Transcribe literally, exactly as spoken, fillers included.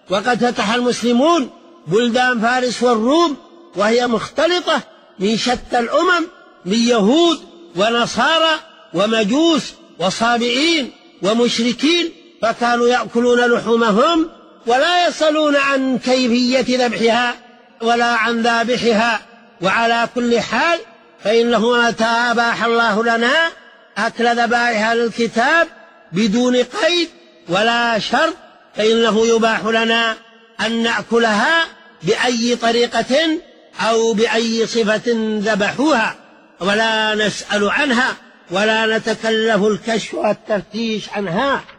وقد فتح المسلمون بلدان فارس والروم وهي مختلطة من شتى الأمم، من يهود ونصارى ومجوس وصابئين ومشركين، فكانوا يأكلون لحومهم ولا يسألون عن كيفية ذبحها ولا عن ذابحها. وعلى كل حال فإنه متى أباح الله لنا أكل ذبائح للكتاب بدون قيد ولا شرط فإنه يباح لنا أن نأكلها بأي طريقة أو بأي صفة ذبحوها، ولا نسأل عنها ولا نتكلف الكشف والتفتيش عنها.